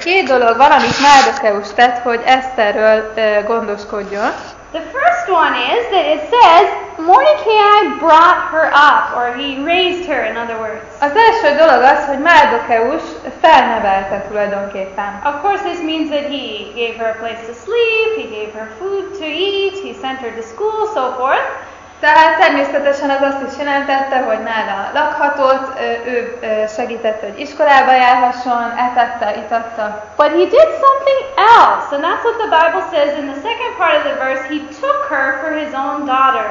két dolog van, amit Márdokeus tett, hogy Eszterről gondoskodjon. The first one is that it says Mordecai brought her up, or he raised her, in other words. Az első dolog az, hogy Márdokeus felnevelte tulajdonképpen. Of course, this means that he gave her a place to sleep, he gave her food to eat, he sent her to school, so forth. Tehát természetesen az azt is jelentette, hogy nála lakhatott, ő segítette, hogy iskolába járhasson, etette, itatta. But he did something else, and that's what the Bible says in the second part of the verse. He took her for his own daughter.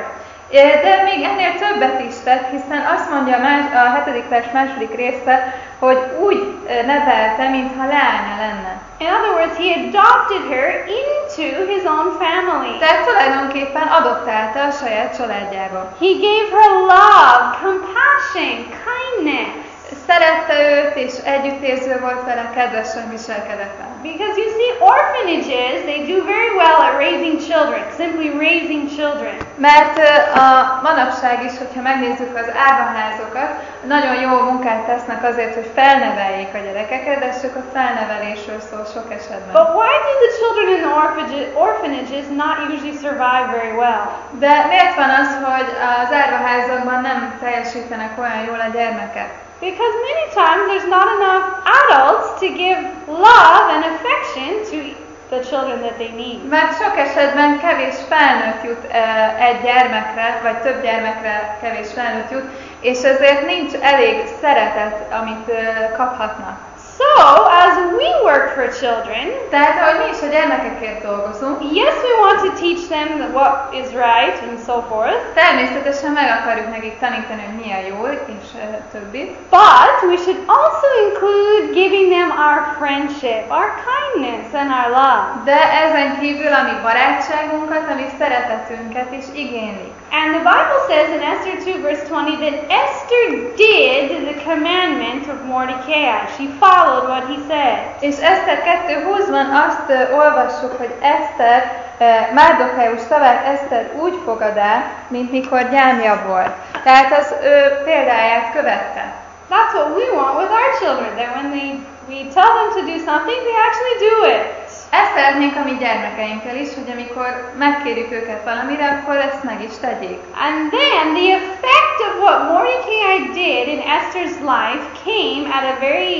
De még ennél többet is tett, hiszen azt mondja a 7. vers második része, hogy úgy nevelte, mintha leánya lenne. In other words, he adopted her into his own family. Tehát tulajdonképpen adoptálta a saját családjába. He gave her love, compassion, kindness. Szerette őt, és együttérző volt vele, kedvesen viselkedett vele. Because you see, orphanages, they do very well at raising children, simply raising children. Mert a manapság is, hogyha megnézzük az árvaházokat, nagyon jó munkát tesznek azért, hogy felneveljék a gyerekeket, de csak a felnevelésről szól sok esetben. But why do the children in the orphanages not usually survive very well? De miért van az, hogy az árvaházakban nem teljesítenek olyan jól a gyermekek? Because many times there's not enough adults to give love and affection to the children that they need. Mert sok esetben kevés felnőtt jut egy gyermekre, vagy több gyermekre kevés felnőtt jut, és ezért nincs elég szeretet, amit kaphatnak. So, as we work for children, tehát ahogy mi is a gyermekekért dolgozunk, yes, we want to teach them what is right and so forth. Természetesen meg akarjuk nekik tanítani, hogy mi a jó, és többi. But we should also include giving them our friendship, our kindness and our love. De ezen kívül a mi barátságunkat, a mi szeretetünket is igénylik. And the Bible says in Esther 2 verse 20 that Esther did the commandment of Mordecai. She followed what he said. És Eszter 2:20-ban azt olvassuk, hogy Eszter, Márdokeus szavát Eszter úgy fogad el, mint mikor gyámja volt. Tehát az ő példáját követte. That's what we want with our children, that when we tell them to do something, they actually do it. Ezt szeretnénk a mi gyermekeinkkel is, hogy amikor megkérjük őket valamire, akkor ezt meg is tegyék. And then the effect of what Mordecai did in Esther's life came at a very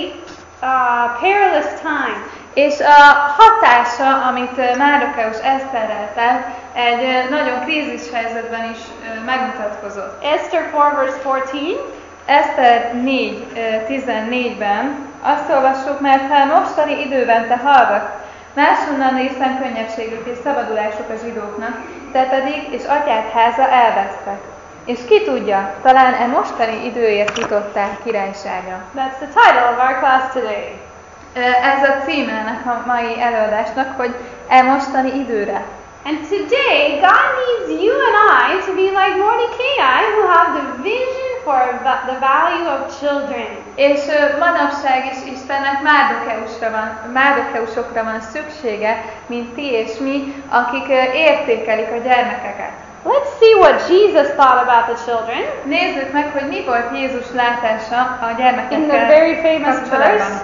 perilous time. És a hatása, amit Márdokeus Eszterrel tett, egy nagyon krízis helyzetben is megmutatkozott. Esther 4 verse 14. Eszter 4:14-ben azt olvassuk, mert ha mostani időben te hallgat, máshonnan részen könnyességük és szabadulásuk a zsidóknak, te pedig és atyád háza elvesztek. És ki tudja, talán mostani időért jutottál királyságra. That's the title of our class today. Ez a címe ennek a mai előadásnak, hogy mostani időre. And today, God needs you and I to be like Mordecai, who have the vision for the value of children. És manapság is Istennek Márdokeusokra van szüksége, mint ti és mi, akik értékelik a gyermekeket. Let's see what Jesus thought about the children. Nézzük meg, hogy mi volt Jézus látása a gyermekekkel in the very famous verse.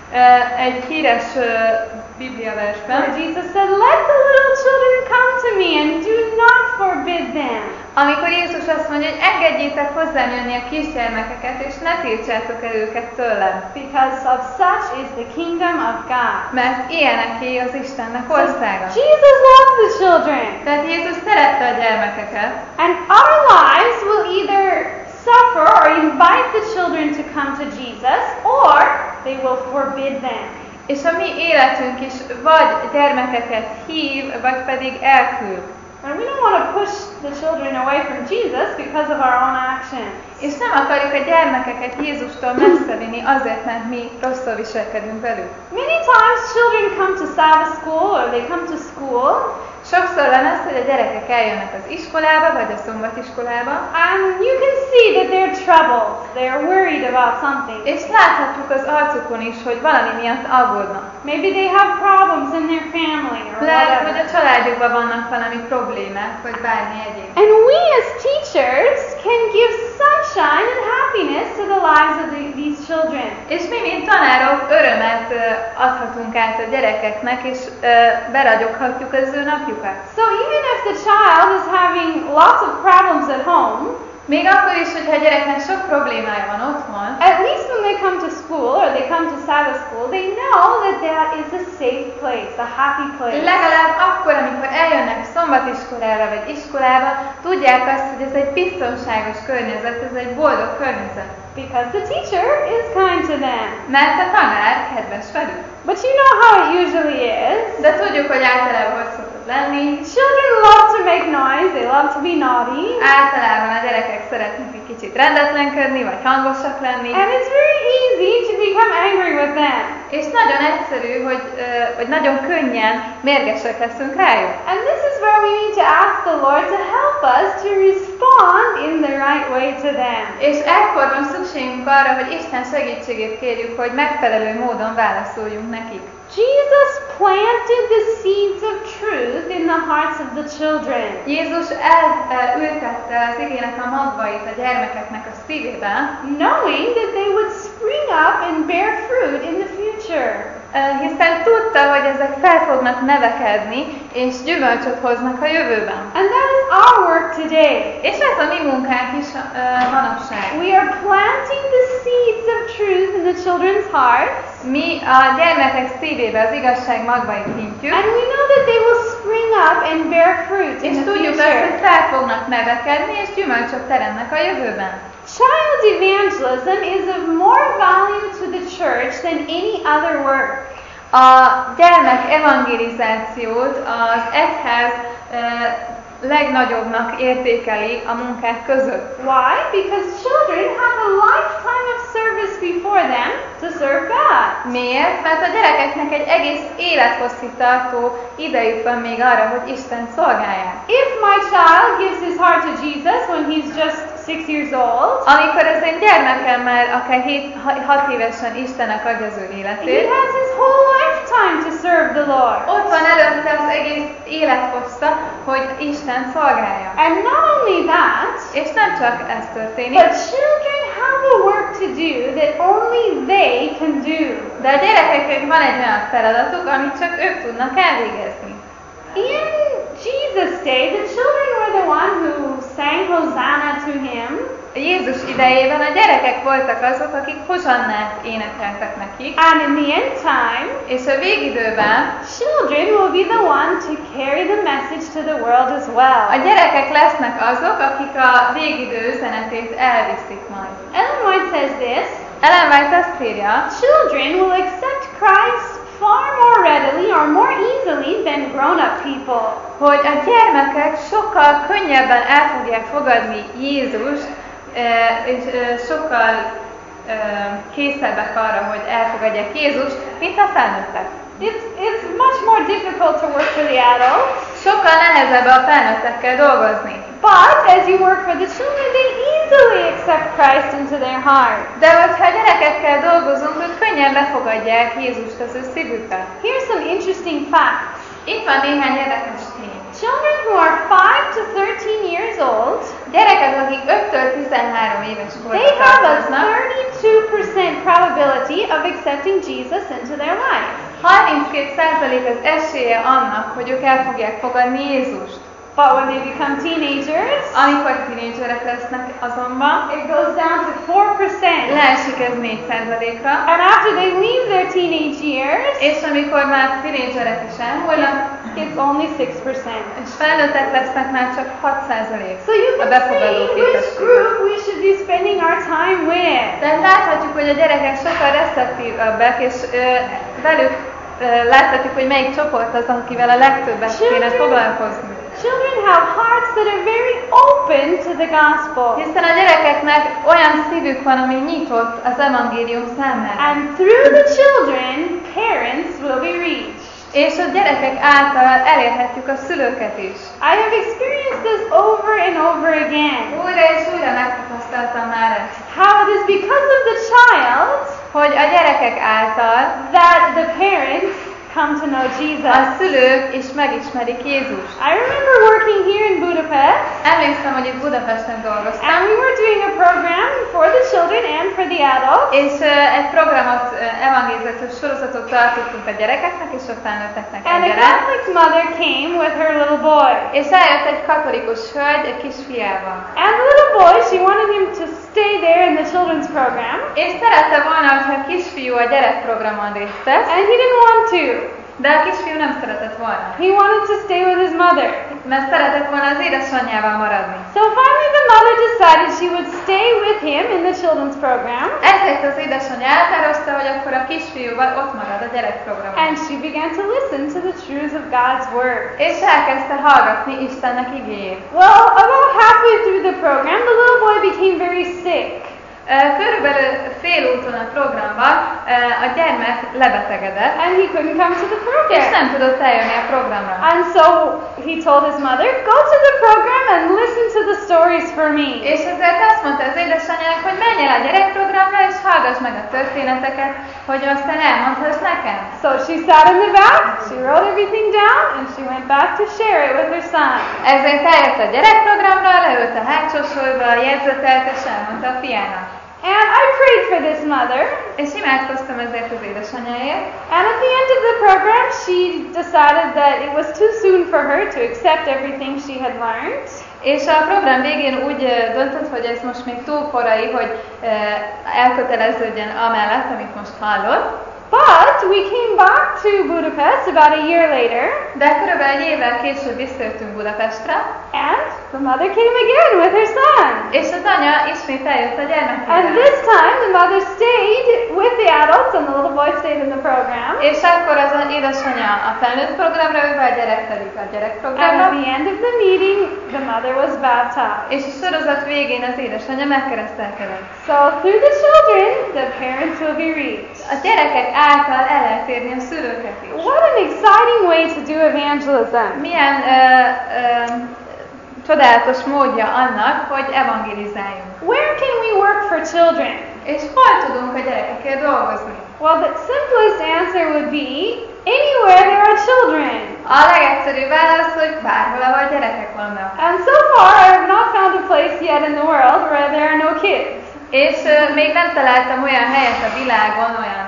Egy híres Bibliaversben. Where Jesus said, "Let the little children come to me and do not forbid them." Amikor Jézus azt mondja, hogy engedjétek hozzám jönni a kisgyermekeket, és ne tiltsátok el őket tőlem. Because of such is the kingdom of God. Mert ilyeneké az Istennek országa. Jesus loved the children. Tehát Jézus szerette a gyermekeket. And our lives will either suffer or invite the children to come to Jesus, or they will forbid them. És a mi életünk is vagy gyermekeket hív, vagy pedig elküld. And we don't want to push the children away from Jesus because of our own actions. És nem akarjuk a gyermekeket Jézustól messze vinni azért, mert mi rosszul viselkedünk velük. Many times children come to Sabbath school or they come to school. Sokszor van az, hogy a gyerekek eljönnek az iskolába, vagy a szombatiskolába. And you can see that they're troubled. They're worried about something. És láthatjuk az arcukon is, hogy valami miatt aggódnak. Maybe they have problems in their family or lehet, whatever. hogy a családjukban vannak valami problémák, vagy bármi egyéb. And we as teachers can give sunshine and happiness to the lives of these children. És mi, mint tanárok, örömet adhatunk át a gyerekeknek, és beragyoghatjuk az ő napjukat. So even if the child is having lots of problems at home, Még akkor is, hogyha a gyereknek sok problémája van otthon, at least when they come to school or they come to Sabbath school, they know that that is a safe place, a happy place. legalább akkor, amikor eljönnek szombatiskolára vagy iskolába, tudják azt, hogy ez egy biztonságos környezet, ez egy boldog környezet. Because the teacher is kind to them. Mert a tanár kedves velük. But you know how it usually is. De tudjuk, hogy általában hogy szokott lenni. Children love to make noise, they love to be naughty. Általában a gyerekek szeretnek egy kicsit rendetlenkedni, vagy hangosak lenni. And it's very easy to become angry with them. És nagyon egyszerű, hogy nagyon könnyen mérgesek leszünk rájuk. And this is where we need to ask the Lord to help us to respond in the right way to them. És ekkor van szükségünk arra, hogy Isten segítségét kérjük, hogy megfelelő módon válaszoljunk nekik. Jesus planted the seeds of truth in the hearts of the children. Jézus elültette az igének a magvait a gyermekeknek a szívében, Knowing that they would spring up and bear fruit in the future. hiszen tudta, hogy ezek fel fognak nevekedni, és gyümölcsöt hoznak a jövőben. And that is our work today. És ez a mi munkánk is manapság. We are planting the seeds of truth in the children's hearts. Mi a gyermekek szívébe az igazság magvait hintjük, And we know that they will spring up and bear fruit és in the tudjuk azt, future. hogy fel fognak nevekedni, és gyümölcsöt teremnek a jövőben. Child evangelism is of more value to the church than any other work. A gyermek evangelizációt az egyház legnagyobbnak értékeli a munkák között. Why? Because children have a lifetime of service before them to serve God. Miért? Mert a gyerekeknek egy egész élethosszig tartó idejük van még arra, hogy Isten szolgálják. If my child gives his heart to Jesus when he's just 6 years old, Amikor az én gyermekem már akár 6 évesen Istennek adja az ő he életét, has his whole lifetime to serve the Lord. ott van előtte az egész élethossza, hogy Isten szolgálja. And not only that, És nem csak ez történik, but children have a work to do that only they can do. de a gyerekeknek van egy olyan feladatuk, amit csak ők tudnak elvégezni. In Jesus' day, the children were the one who sang Hosanna to him. Jézus idejében a gyerekek voltak azok, akik hozannát énekeltek nekik, And in the end time, és a végidőben children will be the one to carry the message to the world as well. a gyerekek lesznek azok, akik a végidő üzenetét elviszik majd. Ellen White says this: Ellen White azt írja, children will accept Christ far more readily or more easily than grown-up people. hogy a gyermekek sokkal könnyebben el fogják fogadni Jézust, és sokkal készebbek arra, hogy elfogadják Jézust, mint a felnőttek. It's much more difficult to work for the adults, Sokkal nehezebb a felnőttekkel dolgozni. but as you work for the children, they easily accept Christ into their heart. De hogyha a gyerekekkel dolgozunk, ők könnyen befogadják Jézust az ő szívükbe. Here's some interesting facts. Itt van néhány érdekes tény. Children who are 5 to 13 years old, Gyerekek, akik 5-től 13 éves they korra have a tartoznak, 32% probability of accepting Jesus into their life. 32% az esélye annak, hogy ők el fogják fogadni Jézust. But when they become teenagers, Amikor tínédzserek lesznek azonban, it goes down to 4%. leesik ez 4%-ra, And after they leave their teenage years, és amikor már tínédzserek is elmúlnak, it's only 6%. és felnőttek lesznek, már csak 6% So you a can befogadó see which képesség. group we should be spending our time with. Tehát láthatjuk, hogy a gyerekek sokkal receptívebbek, és velük láthatjuk, hogy melyik csoport az, akivel a legtöbbet kéne foglalkozni. Children have hearts that are very open to the gospel. Hiszen a gyerekeknek olyan szívük van, ami nyitott az evangélium számára. And through the children, parents will be reached. És a gyerekek által elérhetjük a szülőket is. I have experienced this over and over again. Újra és újra megtapasztaltam már ezt. How it is because of the child Hogy a gyerekek által that the parents come to know Jesus. A szülők is megismerik Jézust. I remember working here in Budapest, Emlékszem, hogy itt Budapesten dolgoztam, and we were doing a program for the children and for the adults. és egy programot, evangélizációs sorozatot tartottunk a gyerekeknek és a felnőtteknek And a egyaránt. Catholic mother came with her little boy. És eljött egy katolikus hölgy egy kisfiával. And the little boy, she wanted him to stay there in the children's program, És szerette volna, hogyha a kisfiú a gyerekprogramon részt vesz, and he didn't want to. de a kisfiú nem szeretett volna, He wanted to stay with his mother. mert szeretett volna az édesanyjával maradni. So finally the mother decided she would stay with him in the children's program, Ezért az édesanyja elhatározta, hogy akkor a kisfiúval ott marad a gyerekprogramon. and she began to listen to the truths of God's word. És elkezdte hallgatni Istennek igéjét. Well, about halfway through the program, the little boy became very sick. Körülbelül félúton a programban a gyermek lebetegedett, And he couldn't come to the és program. nem tudott eljönni a programra. And so he told his mother, go to the program and listen to the stories for me. És ezért azt mondta az édesanyjának, hogy menj el a gyerekprogramra, és hallgass meg a történeteket, hogy aztán elmondhass nekem. So she sat in the back, she wrote everything down, and she went back to share it with her son. Ezért eljött a gyerekprogramra, leült a hátsó sorba, jegyzetelt, és elmondta a fiának. And I prayed for this mother. És imádkoztam ezért az édesanyjáért. And at the end of the program, she decided that it was too soon for her to accept everything she had learned. És a program végén úgy döntött, hogy ez most még túl korai, hogy elköteleződjen amellett, amit most hallott. But we came back to Budapest about a year later, De körülbelül egy évvel később visszajöttünk Budapestre, and the mother came again with her son. és az anya ismét eljött a And gyermekével. this time, the mother stayed with the adults, and the little boy stayed in the program. És akkor az édesanyja a felnőtt programra, ő a gyerek pedig a And gyerekprogramra. at the end of the meeting, the mother was baptized. És a sorozat végén az édesanyja megkeresztelkedett. So through the children, the parents will be reached. A gyerekek által el lehet érni a szülőket is. What an exciting way to do evangelism. Milyen csodálatos módja annak, hogy evangelizáljunk. Where can we work for children? És hol tudunk a gyerekekkel dolgozni? Well, the simplest answer would be anywhere there are children. A legegyszerűbb válasz, hogy bárhol, ahol gyerekek vannak. And so far, I have not found a place yet in the world where there are no kids. És még nem találtam olyan helyet a világon, olyan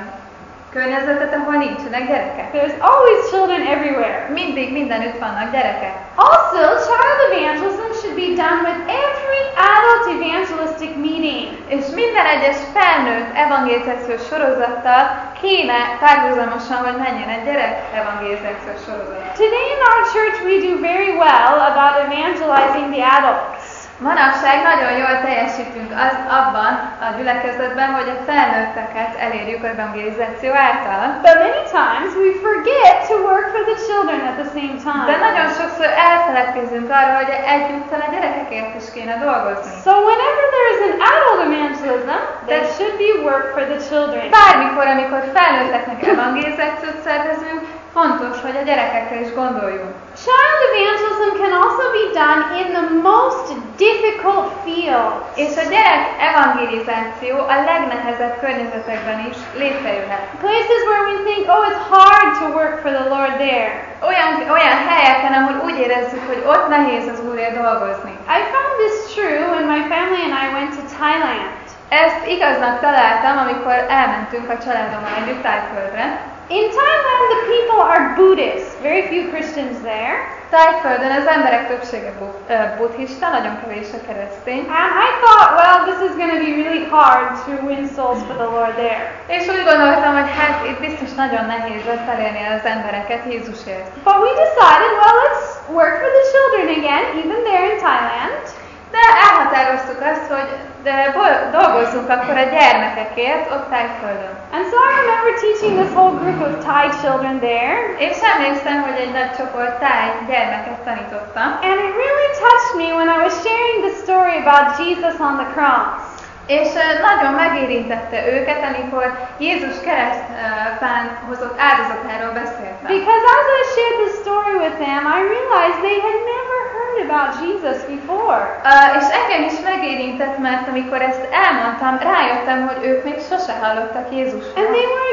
környezetet, ahol nincsenek gyerekek. There's always children everywhere. Mindig mindenütt vannak gyerekek. Also, child evangelism should be done with every adult evangelistic meeting. És minden egyes felnőtt evangelizációs sorozattal kéne párhuzamosan, hogy menjen egy gyerek evangelizációs sorozat. Today in our church, we do very well about evangelizing the adults. Manapság nagyon jól teljesítünk abban a gyülekezetben, hogy a felnőtteket elérjük az evangelizáció által. But many times we forget to work for the children at the same De time. nagyon sokszor elfeledkezünk arra, hogy egyúttal a gyerekekért is kéne dolgozni. So whenever there is an adult evangelism, there should be work for the children. Bármikor, amikor felnőtteknek evangelizációt szervezünk, fontos, hogy a gyerekekre is gondoljunk. Child evangelism can also be done in the most difficult fields. És a gyerek evangelizáció a legnehezebb környezetekben is létrejöhet. Places where we think, oh, it's hard to work for the Lord there. Olyan helyeken, ahol úgy érezzük, hogy ott nehéz az Úrért dolgozni. I found this true when my family and I went to Thailand. Ezt igaznak találtam, amikor elmentünk a családommal együtt Tájföldre. In Thailand, the people are Buddhists. Very few Christians there. Tájföldön az emberek többsége buddhista, nagyon kevés a keresztény. And I thought, well, this is going to be really hard to win souls for the Lord there. És úgy gondoltam, hogy hát itt biztos nagyon nehéz lesz elérni az embereket Jézusért. But we decided, well, let's work for the children again, even there in Thailand. De elhatároztuk azt, hogy dolgozzunk akkor a gyermekekért ott Tájföldön. And so I remember teaching this whole group of Thai children there. És emlékszem, hogy egy nagy csoport táj gyermeket tanítottam. And it really touched me when I was sharing the story about Jesus on the cross. És nagyon megérintette őket, amikor Jézus keresztfán hozott áldozatáról beszéltem. Because as I shared the story with them, I realized they had never heard about Jesus before. És engem is megérintett, mert amikor ezt elmondtam, rájöttem, hogy ők még sose hallottak Jézusról. And they were excited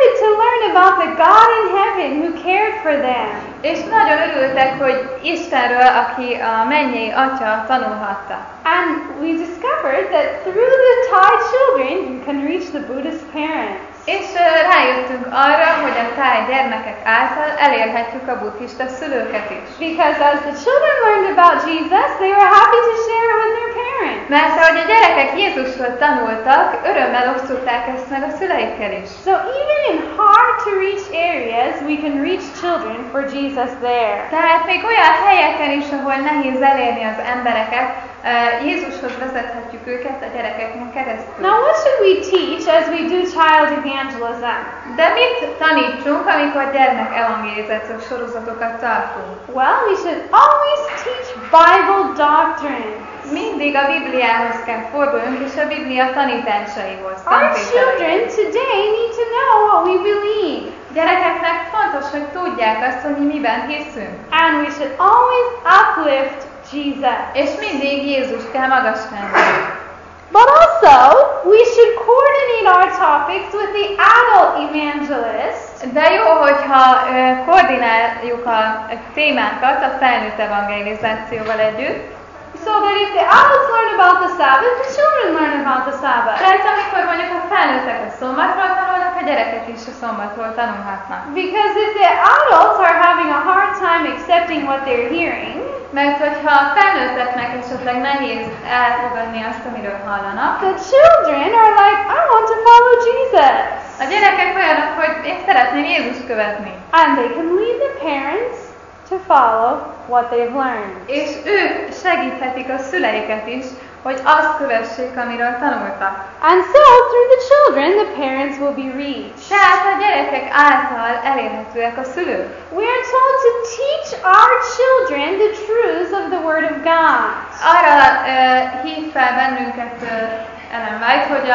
excited to learn about the God in heaven who cared for them. És nagyon örültek, hogy Istenről, aki a mennyei Atya, tanulhattak. And we discovered that through the Thai children, you can reach the Buddhist parents. És rájöttünk arra, hogy a táj gyermekek által elérhetjük a buddhista szülőket is. Because as the children learned about Jesus, they were happy to share it with their parents. Mert ahogy a gyerekek Jézusról tanultak, örömmel osztották ezt meg a szüleikkel is. So even in hard to reach areas, we can reach children for Jesus there. Tehát még olyan helyeken is, ahol nehéz elérni az embereket, Jézushoz vezethetjük őket a gyerekeknek keresztül. Now what should we teach as we do child evangelism? De mit tanítsunk, amikor gyermek evangelizációs sorozatokat tartunk? Well, we should always teach Bible doctrine. Mindig a Bibliához kell fordulnunk, és a Biblia tanításaihoz. Our children today need to know what we believe. Gyerekeknek fontos, hogy tudják azt, hogy mi miben hiszünk. And we should always uplift Jesus. És mindig Jézust kell magasítani. But also, we should coordinate our topics with the adult evangelist. De jó, hogyha koordináljuk a témákat a felnőtt evangelizációval együtt. So that if the adults learn about the Sabbath, the children learn about the Sabbath. Tehát amikor mondjuk a felnőttek a szombatról tanulnak, a gyerekek is a szombatról tanulhatnak. Because if the adults are having a hard time accepting what they're hearing, mert hogyha a felnőtteknek esetleg nehéz elfogadni azt, amiről hallanak, the children are like, I want to follow Jesus. A gyerekek olyanok, hogy én szeretném Jézust követni. And they can lead the parents to follow what they've learned. És ők segíthetik a szüleiket is, hogy azt kövessék, amiről tanultak. And so, through the children, the parents will be reached. Tehát a gyerekek által elérhetőek a szülők. We are told to teach our children the truths of the Word of God. Arra hív fel bennünket Ellen White, hogy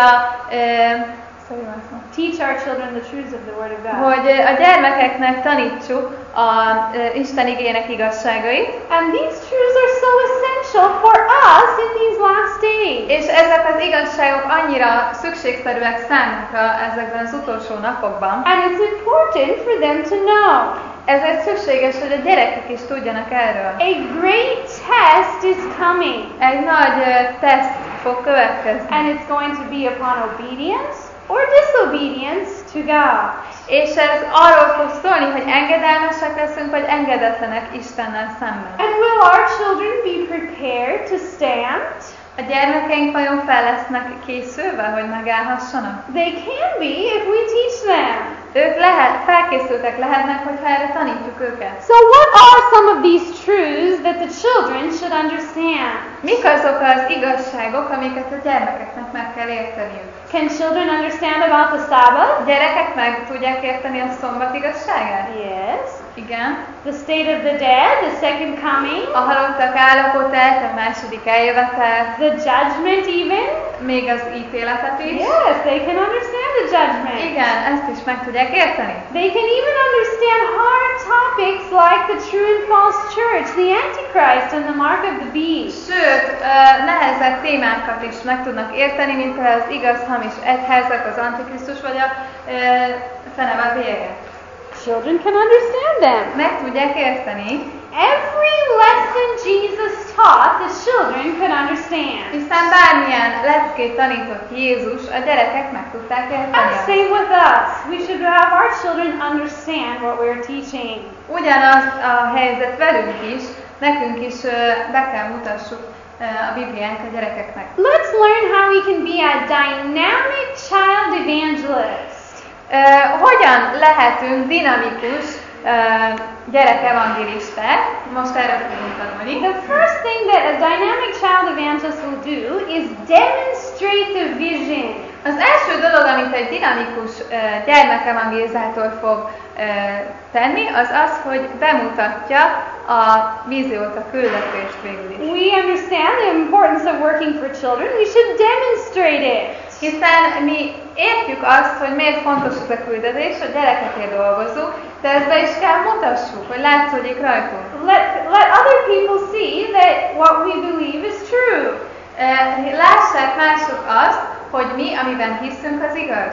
teach our children the truths of the Word of God. Hogy a gyermekeknek tanítsuk a Isten igének igazságait. And these truths are so essential for us in these last days. És ezek az igazságok annyira szükségszerűek számunkra ezekben az utolsó napokban. And it's important for them to know. Ezért szükséges, hogy a gyerekek is tudjanak erről. A great test is coming. Egy nagy teszt fog következni. And it's going to be upon obedience or disobedience to God. És ez arról fog szólni, hogy engedelmesek leszünk, vagy engedetlenek Istennel szemben. And will our children be prepared to stand? A gyermekeink vajon fel lesznek készülve, hogy megállhassanak? They can be if we teach them. Ők felkészültek lehetnek, hogyha erre tanítjuk őket. So what are some of these truths that the children should understand? Mik azok az igazságok, amiket a gyermekeknek meg kell érteniük? Can children understand about the Sabbath? Gyerekek meg tudják érteni a szombat igazságát? Yes. Igen. The state of the dead, the second coming. A halottak állapotát, a második eljövetel. The judgment even. Még az ítéletet is. Yes, they can understand the judgment. Igen, ezt is meg tudják érteni. They can even understand hard topics like the true and false church, the Antichrist and the mark of the beast. Sőt, nehezebb témákat is meg tudnak érteni, mint az igaz hamis egyházak, az Antikrisztus vagy a feneve bélyege. Children can understand them. Meg tudják érteni. Every lesson Jesus taught, the children could understand. Hiszen bármilyen leckét tanított Jézus, a gyerekek meg tudták érteni. And same with us. We should have our children understand what we're teaching. Ugyanaz a helyzet velünk is, nekünk is be kell mutassuk a Bibliánk a gyerekeknek. Let's learn how we can be a dynamic child evangelist. Hogyan lehetünk dinamikus gyerekevangelisták? Most erről fogunk tanulni. The first thing that a dynamic child evangelist will do is demonstrate the vision. Az első dolog, amit egy dinamikus gyermekevangelizátor fog tenni, az az, hogy bemutatja a víziót, a küldetést végül is. We understand the importance of working for children. We should demonstrate it. Hiszen mi értjük azt, hogy miért fontos ez a küldetés, a gyerekekért dolgozunk, de ezt be is kell mutassuk, hogy látszódik rajtunk. Let other people see that what we believe is true. Lássák mások azt, hogy mi, amiben hiszünk, az igaz.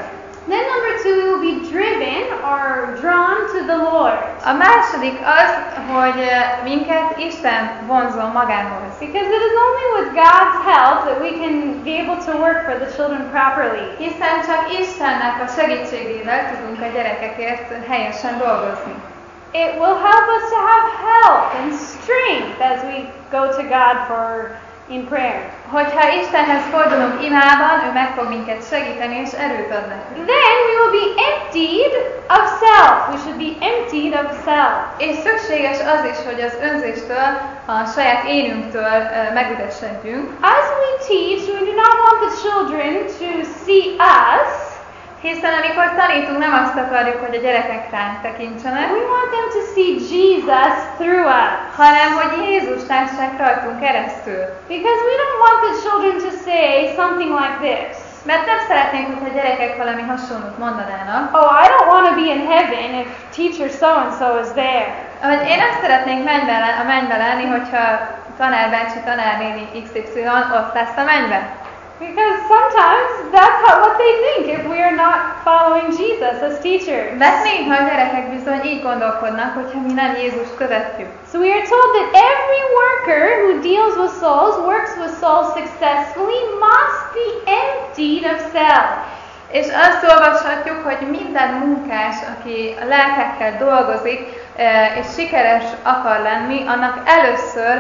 Then number 2, we will be driven or drawn to the Lord. A második az, hogy minket Isten vonzol magához. Because it is only with God's help that we can be able to work for the children properly. Hiszen csak Istennek a segítségével tudunk a gyerekekért helyesen dolgozni. It will help us to have health and strength as we go to God in prayer. Hogyha Istenhez fordulunk imában, ő meg fog minket segíteni és erőt ad nekünk. Then we will be emptied of self. We should be emptied of self. És szükséges az is, hogy az önzéstől, a saját énünktől megüresedjünk. As we teach, we do not want the children to see us. Hiszen amikor tanítunk, nem azt akarjuk, hogy a gyerekek ránk tekintsenek, We want them to see Jesus through us. hanem hogy Jézus lássák rajtunk keresztül. Because we don't want the children to say something like this. Mert nem szeretnénk, hogy a gyerekek valami hasonlót mondanának. Oh, I don't want to be in heaven if teacher so-and-so is there. Hogy én azt szeretnénk a mennybe lenni, hogyha tanárbácsi, tanárnéni XY ott lesz a mennyben. Because sometimes that's what they think if we are not following Jesus as teachers. Mert néha a gyerekek bizony így gondolkodnak, hogyha mi nem Jézust követjük. So we are told that every worker who deals with souls, works with souls successfully, must be emptied of self. És azt olvashatjuk, hogy minden munkás, aki a lelkekkel dolgozik, és sikeres akar lenni, annak először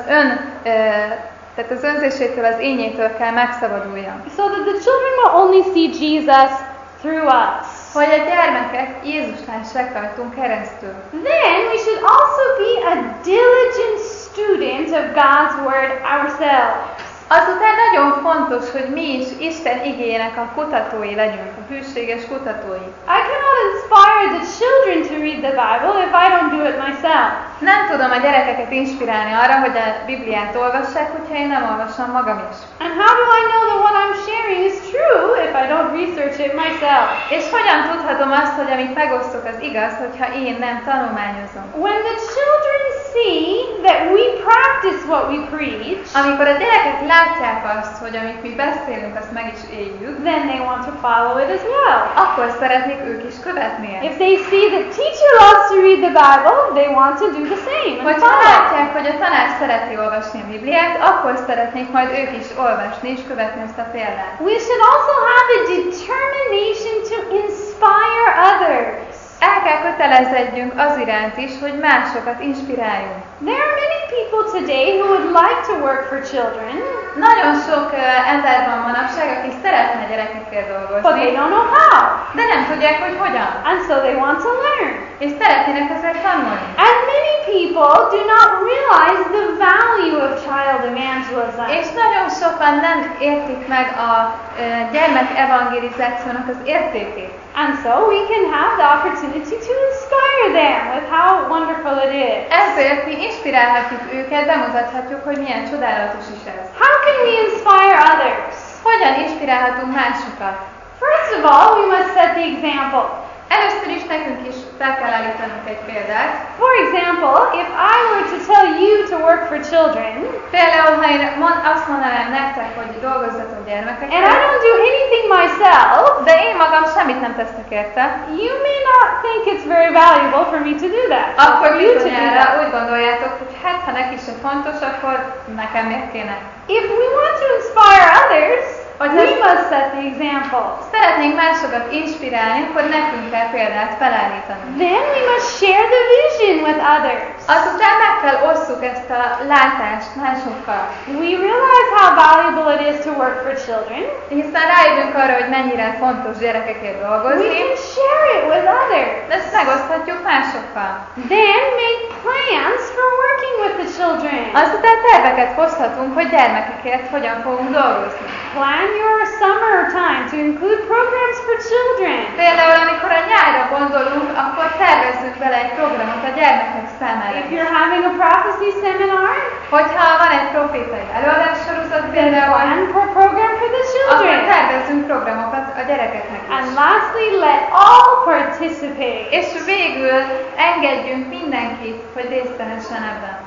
tehát az önzésétől, az ényétől kell megszabaduljon. So that the children will only see Jesus through us. Hogy a gyermekek Jézus lássák rajtunk keresztül. Then we should also be a diligent student of God's Word ourselves. Azután nagyon fontos, hogy mi is Isten igéjének a kutatói legyünk, a hűséges kutatói. I cannot inspire the children to read the Bible if I don't do it myself. Nem tudom a gyerekeket inspirálni arra, hogy a Bibliát olvassák, hogyha én nem olvasom magam is. And how do I know that what I'm sharing is true if I don't research it myself? És hogyan tudhatom azt, hogy amit megosztok az igaz, hogyha én nem tanulmányozom? When the children see that we practice what we preach, amikor a gyerekek látják azt, hogy amit mi beszélünk, azt meg is éljük, then they want to follow it as well. akkor szeretnék ők is követni ezt. If they see that teacher loves to read the Bible, they want to do the same. And Hogyha follow. látják, hogy a tanár szereti olvasni a Bibliát, akkor szeretnék majd ők is olvasni és követni ezt a példát. We should also have a determination to inspire others. El kell köteleződjünk az iránt is, hogy másokat inspiráljunk. There are many people today who would like to work for children, Nagyon sok ember van manapság, aki szeretne gyerekekkel but they dolgozni, don't know how. de nem tudják, hogy hogyan. And so they want to learn. És szeretnének ezért tanulni. And many people do not realize the value of child evangelism. És nagyon sokan nem értik meg a gyermek evangelizációnak az értékét. And so we can have the opportunity to inspire them with how wonderful it is. Ezért mi inspirálhatjuk őket, bemutathatjuk, hogy milyen csodálatos is ez. How can we inspire others? Hogyan inspirálhatunk másokat? First of all, we must set the example. Először is nekünk is fel kell állítanunk egy példát. For example, if I were to tell you to work for children, Például, ha én azt mondanám nektek, hogy dolgozzatok gyermekekkel, and I don't do anything myself, de én magam semmit nem teszek érte, you may not think it's very valuable for me to do that. So akkor for you to do bizonyára that. úgy gondoljátok, hogy hát ha neki se fontos, akkor nekem miért kéne. If we want to inspire others, Hogy we ez- must set the example. Szeretnénk másokat inspirálni, akkor nekünk kell példát felállítani. Then we must share the vision with others. Azután meg kell osszuk ezt a látást másokkal. We realize how valuable it is to work for children. Hiszen rájövünk arra, hogy mennyire fontos gyerekekért We dolgozni, can share it with others. de ezt megoszthatjuk másokkal. Then make plans for working with the children. Azután terveket hozhatunk, hogy gyermekekért hogyan fogunk dolgozni. Plan your summer time to include programs for children. Például, amikor a nyárra gondolunk, akkor tervezzünk bele egy programot a gyermekek számára. If you're having a prophecy seminar, Hogyha van egy profétai előadássorozat then például, plan for a program for the akkor children. tervezzünk programokat a gyerekeknek And is. lastly, let all participate. És végül engedjünk mindenkit, hogy részt vehessen ebben.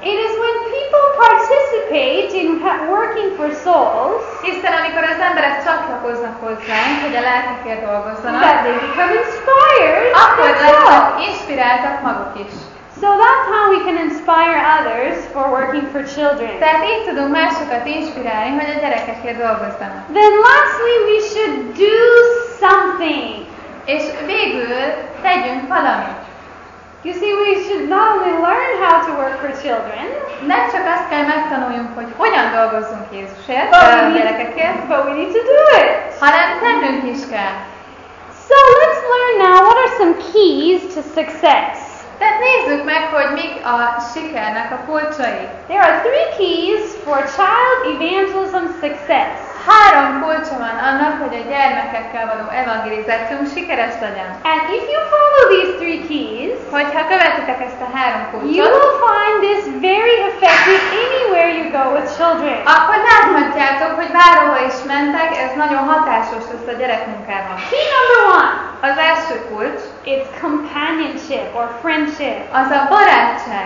It is when people participate in working for souls Hiszen amikor az emberek csatlakoznak hozzánk, hogy a lelkekért dolgozzanak, that they become inspired akkor themselves. lesznek inspiráltak maguk is. So that's how we can inspire others for working for children. Tehát így tudunk másokat inspirálni, hogy a gyerekekért dolgozzanak. Then lastly, we should do something. És végül tegyünk valamit. You see, we should not only learn how to work for children, Nem csak azt kell megtanuljunk, hogy hogyan dolgozzunk Jézusért, but a gyerekekért, we need to do it. hanem tennünk is kell. So let's learn now what are some keys to success. Tehát nézzük meg, hogy mik a sikernek a kulcsai. There are 3 keys for child evangelism success. 3 kulcsa van annak, hogy a gyermekekkel való evangelizációnk sikeres legyen. And if you follow these 3 keys, Hogyha követitek ezt a 3 you kulcsot, will find this very effective anywhere you go with children. akkor láthatjátok, hogy bárhova is mentek, ez nagyon hatásos lesz a gyerekmunkában. Key number 1, Az első kulcs, it's companionship or friendship. az a barátság.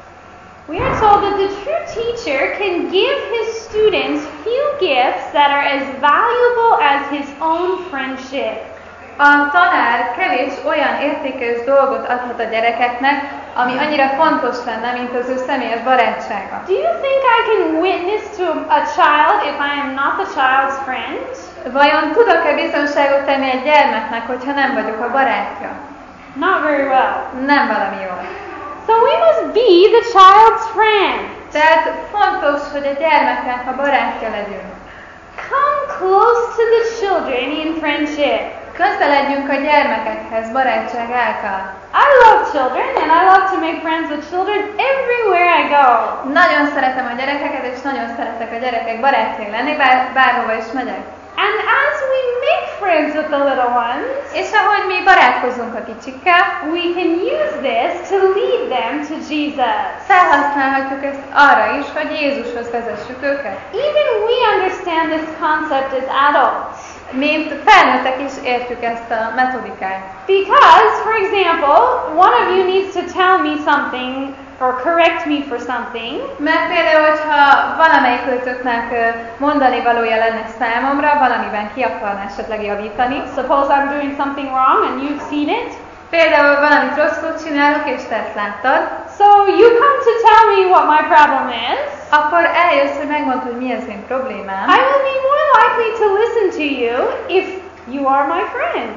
We are told that the true teacher can give his students few gifts that are as valuable as his own friendship. A tanár kevés olyan értékes dolgot adhat a gyerekeknek, ami annyira fontos lenne, mint az ő személyes barátsága. Do you think I can witness to a child if I am not the child's friend? Vajon tudok-e bizonságot tenni egy gyermeknek, hogyha nem vagyok a barátja? Not very well. Nem valami jól. So we must be the child's friend. Tehát fontos, hogy a gyermeknek a barátja legyünk. Come close to the children in friendship. Közeledjünk a gyermekekhez barátság által. I love children and I love to make friends with children everywhere I go. Nagyon szeretem a gyerekeket, és nagyon szeretek a gyerekek barátjai lenni, bárhova is megyek. And as we make friends with the little ones, És ahogy mi barátkozunk a kicsikkel, we can use this to lead them to Jesus. felhasználhatjuk ezt arra is, hogy Jézushoz vezessük őket. Even we understand this concept as adults. Mint felnőttek is értjük ezt a metodikát. Because, for example, one of you needs to tell me something or correct me for something. Mert például, hogyha valamelyik őtöknek mondani valója lenne számomra, valamiben ki akarna esetleg javítani. Suppose I'm doing something wrong and you've seen it. Például valamit rosszul csinálok, és te ezt láttad. So you come to tell me what my problem is. Akkor eljössz, hogy megmondd, hogy mi az én problémám. I will be more likely to listen to you if you are my friend.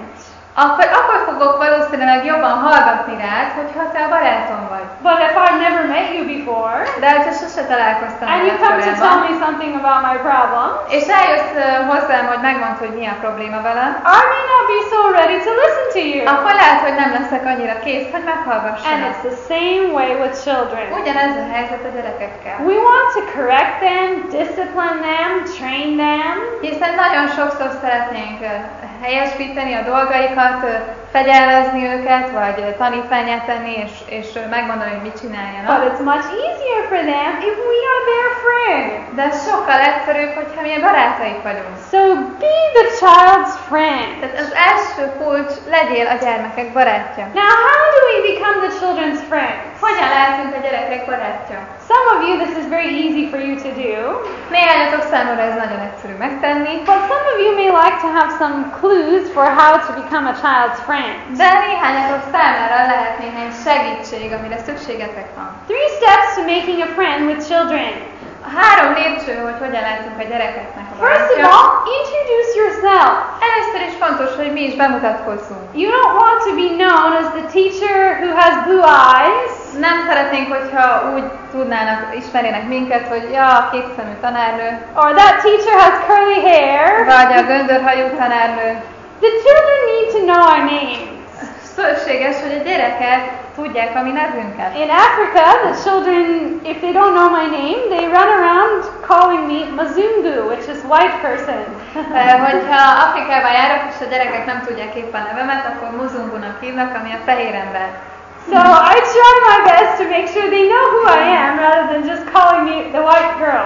Akkor fogok valószínűleg jobban hallgatni rád, hogyha te a barátom vagy. But if I've never met you before, De ha sose találkoztam and you veled come to tell korábban, me something about my problem, és eljössz hozzám, hogy megmondd, hogy mi a probléma velem, I may not be so ready to listen to you. akkor lehet, hogy nem leszek annyira kész, hogy And meghallgassanak. it's the same way with children. Ugyanez a helyzet a gyerekekkel. We want to correct them, discipline them, train them. Hiszen nagyon sokszor szeretnénk helyesbíteni a dolgaikat, fegyelmezni őket, vagy tanítványát tenni, és megmondani, hogy mit But csináljanak. it's much easier for them if we are their friend. De sokkal egyszerűbb, hogyha mi barátaik vagyunk. So be the child's friend. Tehát az első kulcs, legyél a gyermekek barátja. Now, how do we become the children's friends? Hogyan lehetünk a gyerekek barátja? Some of you, this is very easy for you to do. Néhányatok számára ez nagyon egyszerű megtenni, But some of you may like to have some clues for how to become a child's friend. de néhányatok számára lehet néhány segítség, amire szükségetek van. 3 steps to making a friend with children. A 3 lépcső, hogy hogyan lehetünk a gyerekeknek a First of barátja. all, introduce yourself. Először is fontos, hogy mi is bemutatkozzunk. You don't want to be known as the teacher who has blue eyes, Nem szeretnénk, hogyha úgy tudnának, ismerjenek minket, hogy ja, a kékszemű tanárnő, or that teacher has curly hair. vagy a göndörhajú tanárnő. The children need to know our names. Szükséges, hogy a gyerekek tudják a mi nevünket. In Africa, the children, if they don't know my name, they run around calling me Mazungu, which is white person. Hogyha Afrikában járok, és a gyerekek nem tudják épp a nevemet, akkor Muzungunak hívnak, ami a fehér ember. So I try my best to make sure they know who I am rather than just calling me the white girl.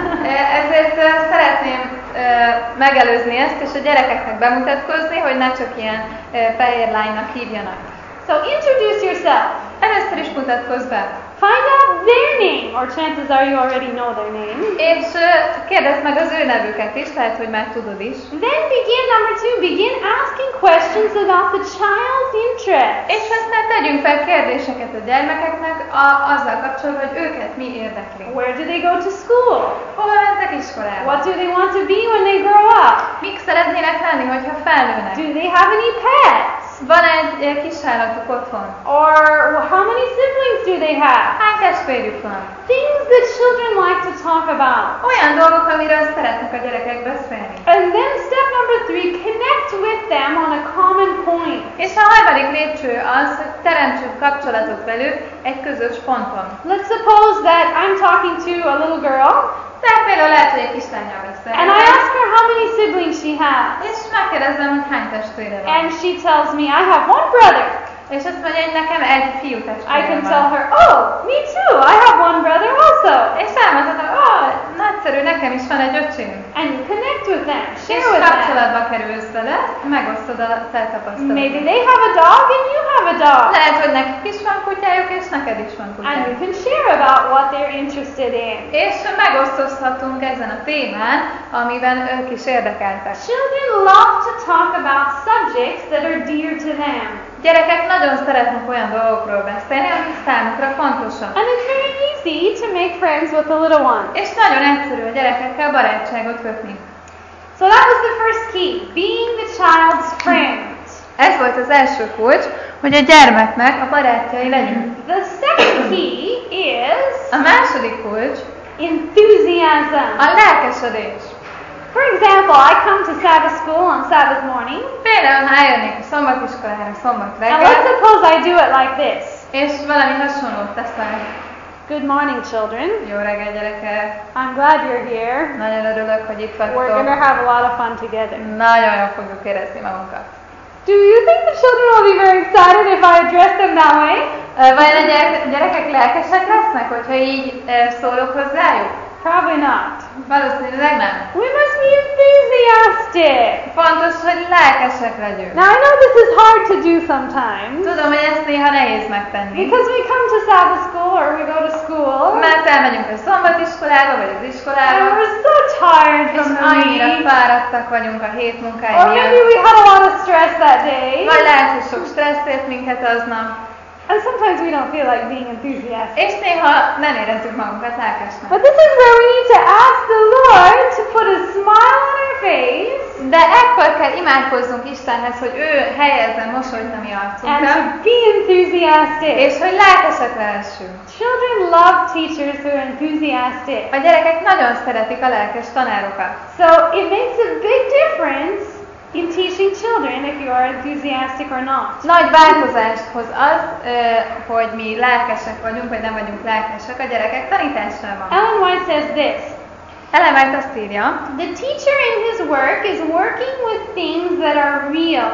Ezért szeretném megelőzni ezt, és a gyerekeknek bemutatkozni, hogy ne csak ilyen fehér lánynak hívjanak. So introduce yourself. Először is mutatkozz be. Find out their name, or chances are you already know their name. És kérdezd meg az ő nevüket is, lehet, hogy már tudod is. Then begin asking questions about the child's interest. És aztán tegyünk fel kérdéseket a gyermekeknek azzal kapcsolatban, hogy őket mi érdekli. Where do they go to school? Hova mentek iskolába? What do they want to be when they grow up? Mik szeretnének lenni, hogyha felnőnek? Do they have any pets? Van egy kisállatuk otthon? Or how many siblings do they have? Hány testvérük van? Things that children like to talk about. Olyan dolgok, amiről szeretnek a gyerekek beszélni. And then step number 3, connect with them on a common point. És a harmadik lépcső az, hogy teremtsük kapcsolatot velük egy közös ponton. Let's suppose that I'm talking to a little girl, Tehát például lehet, hogy egy kislányjal beszélek. and I ask her how many siblings she has. És megkérdezem, hogy hány testvére van. And she tells me, I have one brother. És azt mondja, hogy nekem egy fiú I testvérem can van. tell her, oh, me too, I have one brother also. És elmondhatom, nagyszerű, nekem is van egy öcsém. And you connect with them, És share with them. kapcsolatba kerülsz vele, megosztod a te tapasztalatodat. Maybe they have a dog and you have a dog. Lehet, hogy nekik is van kutyájuk, és neked is van And kutyájuk. you can share about what they're interested in. És megosztozhatunk ezen a témán, amiben ők is érdekeltek. Children love to talk about subjects that are dear to them. Gyerekek nagyon szeretnek olyan dolgokról beszélni, amik számukra fontosak. And it's very easy to make friends with the little ones. És nagyon egyszerű a gyerekekkel barátságot kötni. So that was the first key, being the child's friend. Ez volt az első kulcs, hogy a gyermeknek a barátjai legyünk. The second key is A második kulcs enthusiasm. a lelkesedés. For example, I come to Sabbath school on Sabbath morning, Például, ha eljönnék a szombatiskolára szombat and let's reggel, suppose I do it like this. és valami hasonlót teszel. Good morning, children. Jó reggel, gyerekek! I'm glad you're here. Nagyon örülök, hogy itt We're going to vagytok. have a lot of fun together. Nagyon jól fogjuk érezni magunkat. Do you think the children will be very excited if I address them that way? Vajon a gyerekek lelkesek lesznek, hogyha így szólok hozzájuk? Probably not. Valószínűleg nem. We must be enthusiastic. Fontos, hogy lelkesek legyünk. Now I know this is hard to do sometimes Tudom, hogy ezt néha nehéz megtenni. because we come to Sabbath school or we go to school Mert elmegyünk a szombatiskolába, vagy az and iskolába, we're so tired és from the annyira week. fáradtak vagyunk a hét munkája Or maybe miatt. we had a lot of stress that day. Vagy lehet, hogy sok stressz ért minket aznap. And sometimes we don't feel like being enthusiastic. És néha nem érezzük magunkat lelkesnek. But this is where we need to ask the Lord to put a smile on our face De ekkor kell imádkozzunk Istenhez, hogy ő helyezze mosolyt a mi and arcunkra, to be enthusiastic. és hogy lelkesek lehessünk. Children love teachers who are enthusiastic. A gyerekek nagyon szeretik a lelkes tanárokat. So it makes a big difference in teaching children if you are enthusiastic or not. Nagy változást hoz az, hogy mi lelkesek vagyunk, vagy nem vagyunk lelkesek a gyerekek tanításában. Ellen White says this: Ellen White azt írja, the teacher in his work is working with things that are real.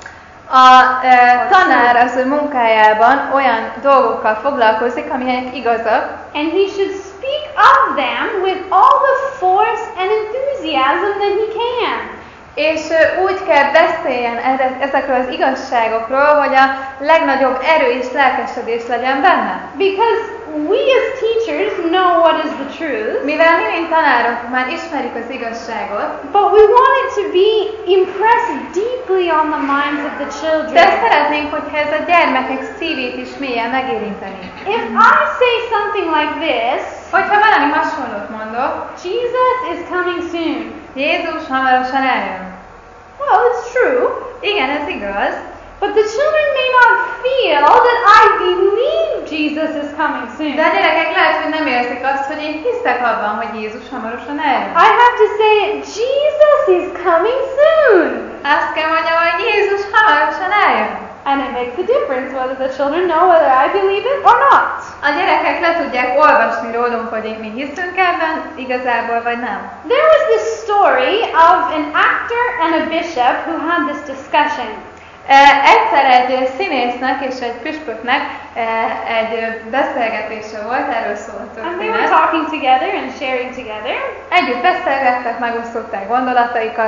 a tanár az ő munkájában olyan dolgokkal foglalkozik, amelyek igazak, And he should speak of them with all the force and enthusiasm that he can. és úgy kell beszéljen ezekről az igazságokról, hogy a legnagyobb erő és lelkesedés legyen benne. Because we as teachers know what is the truth, Mivel mi, mint tanárok már ismerjük az igazságot, but we want it to be impressed deeply on the minds of the de children. szeretnénk, hogyha ez a gyermekek szívét is mélyen megérinteni. If I say something like this, Hogyha valami hasonlót mondok, Jesus is coming soon. Jézus hamarosan eljön. Well, it's true, Igen, ez igaz, but the children may not feel that I believe Jesus is coming soon. de a gyerekek lehet, hogy nem érzik azt, hogy én hiszek abban, hogy Jézus hamarosan eljön. I have to say it, Jesus is coming soon. Azt kell mondjam, hogy Jézus hamarosan eljön. And it makes a difference whether the children know whether I believe it or not. A gyerekek le tudják olvasni rólunk, hogy mi hiszünk ebben, igazából vagy nem. There was this story of an actor and a bishop who had this discussion. Egyszer egy színésznek és egy püspöknek egy beszélgetése volt, erről szólt And they were történet. talking together and sharing together. Együtt beszélgettek, megosztották gondolataikat.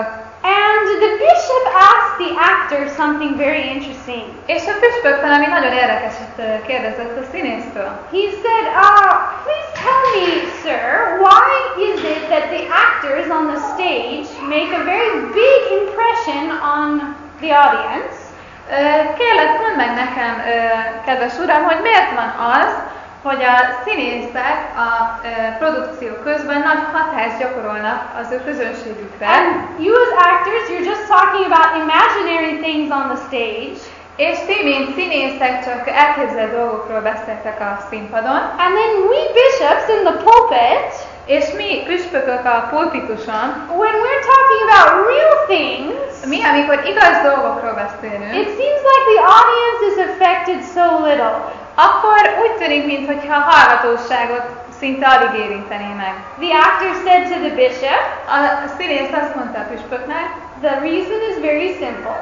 And the bishop asked the actor something very interesting. És a püspök valami nagyon érdekeset kérdezett a színésztől. He said, please tell me, sir, why is it that the actors on the stage make a very big impression on the audience? Kérlek, mondd meg nekem, kedves uram, hogy miért van az, hogy a színészek a produkció közben nagy hatást gyakorolnak az ő közönségükre. And you as actors, you're just talking about imaginary things on the stage. És ti, mint színészek, csak elképzelt dolgokról beszéltek a színpadon. And then we bishops in the pulpit, és mi püspökök a pulpituson, when we're talking about real things, mi, amikor igaz dolgokról beszélünk, it seems like the audience is affected so little. Akkor úgy tűnik, mintha a hallgatóságot szinte alig érinteni meg. The actor said to the bishop, A színész azt mondta a püspöknek, the reason is very simple.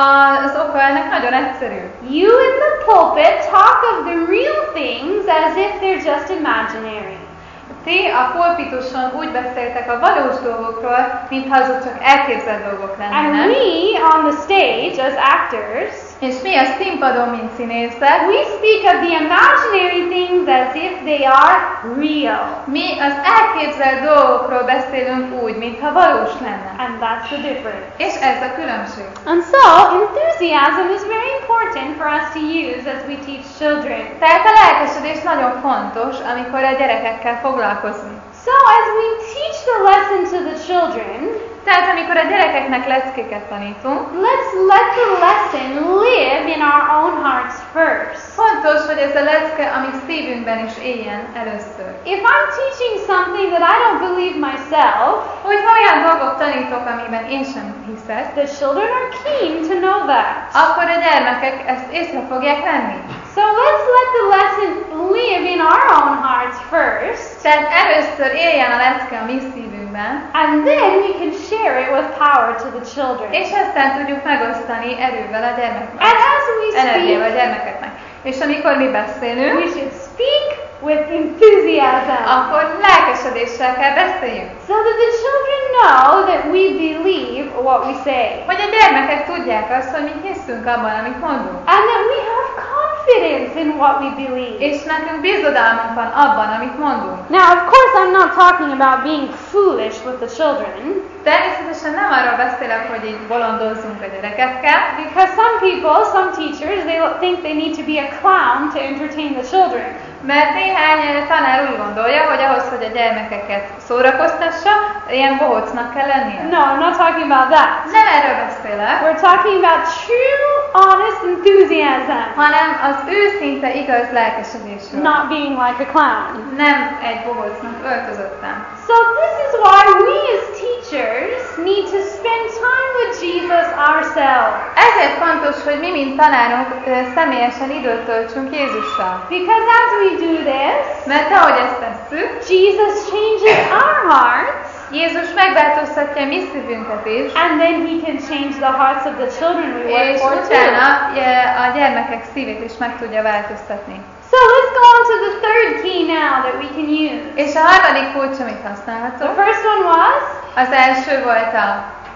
Az oka ennek nagyon egyszerű. You in the pulpit talk of the real things as if they're just imaginary. Ti a pulpituson úgy beszéltek a valós dolgokról, mintha azok csak elképzelt dolgok lennének. And we on the stage as actors, és mi a színpadon, mint színészek, we speak of the imaginary things as if they are real. Mi az elképzelt dolgokról beszélünk úgy, mintha valós lenne. And that's the difference. És ez a különbség. And so, enthusiasm is very important for us to use as we teach children. Tehát a lelkesedés nagyon fontos, amikor a gyerekekkel foglalkozunk. So, as we teach the lesson to the children, tehát amikor a gyerekeknek leckéket tanítunk, let's let the lesson live in our own hearts first. Fontos, hogy ez a lecke a mi szívünkben is éljen először. If I'm teaching something that I don't believe myself, hogyha olyan dolgok tanítok, amiben én sem hiszek, the children are keen to know that. Akkor a gyermekek ezt észre fogják venni. So let's let the lesson live in our own hearts first. Tehát először éljen a lecke a mi szívünkben, and then we can share it with power to the children. És aztán tudjuk megosztani erővel a gyermeknek. And as we Energiával a gyermekeknek. És amikor mi beszélünk, we should speak with enthusiasm. Akkor lelkesedéssel kell beszéljünk. So that the children know that we believe what we say. Hogy a gyermekek tudják azt, hogy mi hiszünk abban, amit mondunk. And that we have confidence in what we believe. És nekünk bizodalmunk van abban, amit mondunk. Now, of course, I'm not talking about being foolish with the children. Természetesen nem arról beszélek, hogy így bolondozzunk a gyerekekkel. Because some people, some teachers, they think they need to be a clown to entertain the children. Mert néhány tanár úgy gondolja, hogy ahhoz, hogy a gyermekeket szórakoztassa, ilyen bohócnak kell lennie. No, I'm not talking about that. Nem erről beszélek. We're talking about true, honest enthusiasm. Hanem az őszinte igaz lelkesedésről. Not being like a clown. Nem egy bohócnak öltözöttem. So this is why we as teachers need to spend time with Jesus ourselves. Ezért fontos, hogy mi, mint tanárok, személyesen időt töltsünk Jézussal. Because as we do this, mert ahogy ezt tesszük, Jesus changes our hearts. Jézus megváltoztatja mi szívünket is. And then he can change the hearts of the children we work és for utána too. a gyermekek szívét is meg tudja változtatni. So let's go on to the third key now that we can use. És a harmadik kulcs, amit használhatunk. The first one was? Az első volt a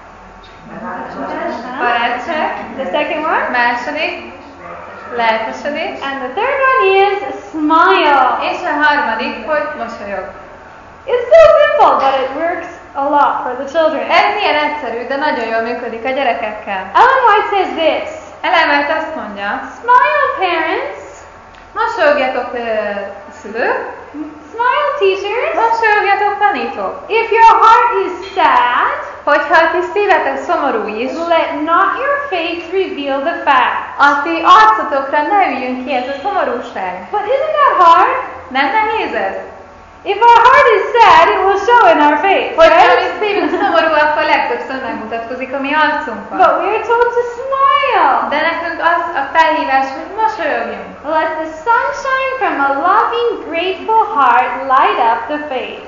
barátság. The second one? Második, lelkesedés. And the third one is smile. És a harmadik, hogy mosolyog. It's so simple, but it works a lot for the children. Ez ilyen egyszerű, de nagyon jól működik a gyerekekkel. Ellen White says this. Ellen White azt mondja, smile parents, mosolyogjatok szülők, smile teachers, mosolyogjatok tanítók. If your heart is sad, hogyha a ti szívetek szomorú is, let not your face reveal the fact. A ti arcotokra ne üljön ki ez a szomorúság. But isn't that hard? Nem nehéz ez? If our heart is sad, it will show in our face, Hogyha right? a mi szívünk szomorú, akkor legtöbbször megmutatkozik a mi arcunkon. But we are told to smile. De nekünk az a felhívás, hogy mosolyogjunk. Let the sunshine from a loving, grateful heart light up the face.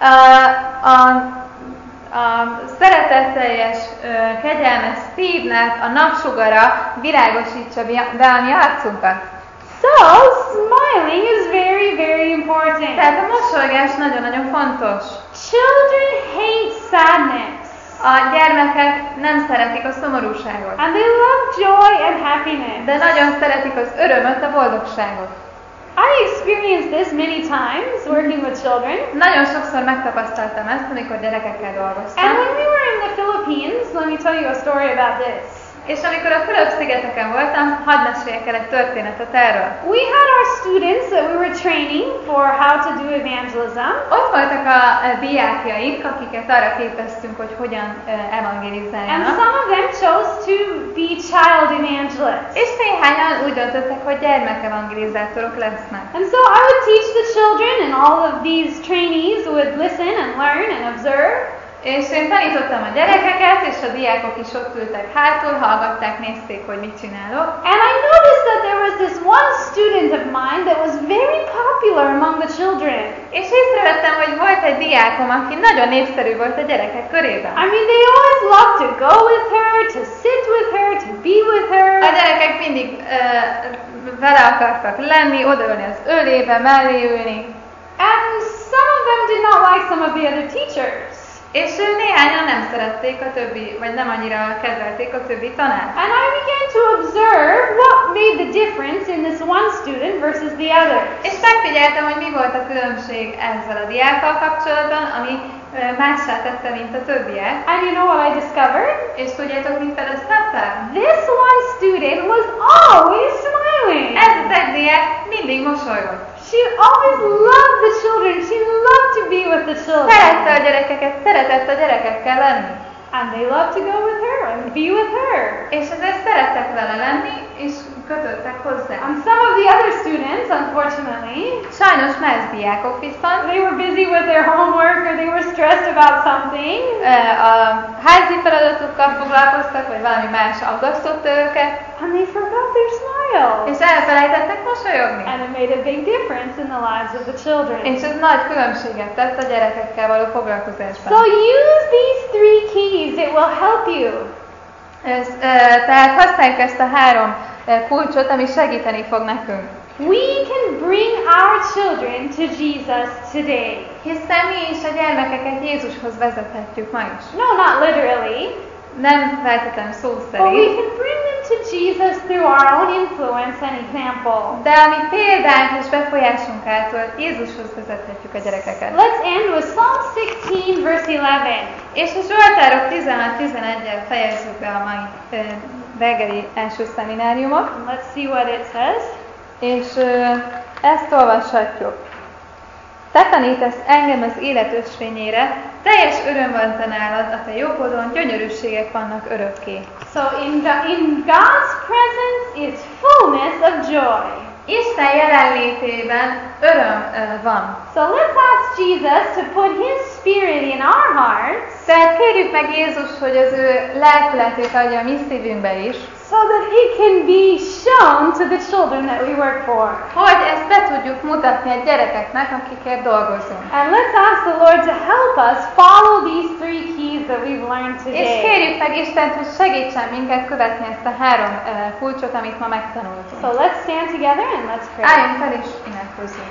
A szeretetteljes, kegyelmes szívnek a napsugara virágosítsa be a mi arcunkat. So, smiling is very, very important. Tehát a mosolygás nagyon-nagyon fontos. Children hate sadness. A gyermekek nem szeretik a szomorúságot, and they love joy and happiness. de nagyon szeretik az örömöt, a boldogságot. I experienced this many times working with children. Nagyon sokszor megtapasztaltam ezt, amikor gyerekekkel dolgoztam. And when we were in the Philippines, let me tell you a story about this. És amikor a Fülöp-szigeteken voltam, hadd meséljek el egy történetet erről. We had our students that we were training for how to do evangelism. Ott voltak a diákjaink, akiket arra képeztünk, hogy hogyan And evangelizáljanak. some of them chose to be child evangelists. És néhányan úgy döntöttek, hogy gyermekevangelizátorok lesznek. And so I would teach the children, and all of these trainees would listen and learn and observe. És én tanítottam a gyerekeket, és a diákok is ott ültek hátul, hallgatták, nézték, hogy mit csinálok. And I noticed that there was this one student of mine that was very popular among the children. És észrevettem, hogy volt egy diákom, aki nagyon népszerű volt a gyerekek körében. I mean, they always loved to go with her, to sit with her, to be with her. A gyerekek mindig vele akartak lenni, odaülni az ölébe, mellé ülni. And some of them did not like some of the other teachers. És néhányan nem szerették a többi, vagy nem annyira kedvelték a többi tanárt. And I began to observe what made the difference in this one student versus the other. És megfigyeltem, hogy mi volt a különbség ezzel a diákkal kapcsolatban, ami mássá tette, mint a többiek. And you know what I discovered? És tudjátok, mit fedeztettem? This one student was always smiling. Ez az egy diák mindig mosolygott. She always loved the children. She loved to be with the children. Szerette a gyerekeket, szeretett a gyerekekkel lenni. And they loved to go with her and be with her. És ezért szerettek vele lenni, és kötöttek hozzá. And some of the other students, unfortunately, Sajnos más diákok viszont they were busy with their homework or they were stressed about something. a házi feladatukkal foglalkoztak, vagy valami más aggasztotta őket, And they forgot their smile. és elfelejtettek mosolyogni. And it made a big difference in the lives of the children. És ez nagy különbséget tett a gyerekekkel való foglalkozásban. So use these 3 keys. It will help you. Tehát használjuk ezt a 3 kulcsot, ami segíteni fog nekünk. We can bring our children to Jesus today. Hiszen mi is a gyermekeket Jézushoz vezethetjük ma is. No, not literally. Nem feltétlenül szó But we szerint, can bring them to Jesus through our own influence and example. de a mi példánk és befolyásunk által Jézushoz vezethetjük a gyerekeket. Let's end with Psalm 16, verse 11. És a Zsoltárok 16-11-el fejezzük be a mai reggeli első szemináriumot, And let's see what it says. és ezt olvashatjuk. Te tanítasz engem az élet ösvényére, teljes öröm van te nálad, a te jobbodon gyönyörűségek vannak örökké. So in God's presence is fullness of joy. Isten jelenlétében öröm van. So let's ask Jesus to put His Spirit in our hearts Tehát kérjük meg Jézus, hogy az ő lelkületét adja a mi szívünkbe is, so that it can be shown to the children that we work for. hogy ezt be tudjuk mutatni a gyerekeknek, akikért dolgozunk. And let's ask the Lord to help us follow these 3 keys that we've learned És today. kérjük meg Istent, hogy segítsen minket követni ezt a 3 kulcsot, amit ma megtanultunk. So let's stand together and let's pray. Álljunk fel és imádkozzunk.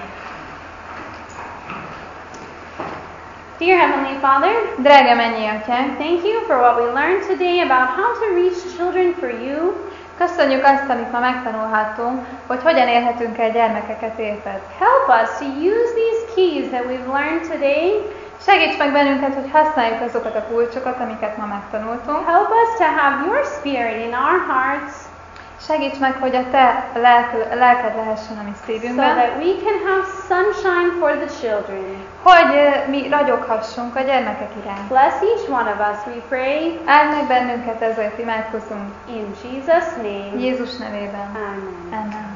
Dear Heavenly Father, Drága mennyi Atyánk, thank you for what we learned today about how to reach children for you. köszönjük azt, amit ma megtanulhattunk, hogy hogyan érhetünk el gyermekeket érted. Help us to use these keys that we've learned today. Segíts meg bennünket, hogy használjuk azokat a kulcsokat, amiket ma megtanultunk. Help us to have your Spirit in our hearts Segíts meg, hogy a te lelked lehessen a mi so szívünkben, that we can have sunshine for the children. hogy mi ragyoghassunk a gyermekek iránt. Bless each one of us, we pray. Áld meg bennünket, ezért imádkozunk. In Jesus' name. Jézus nevében. Amen. Amen.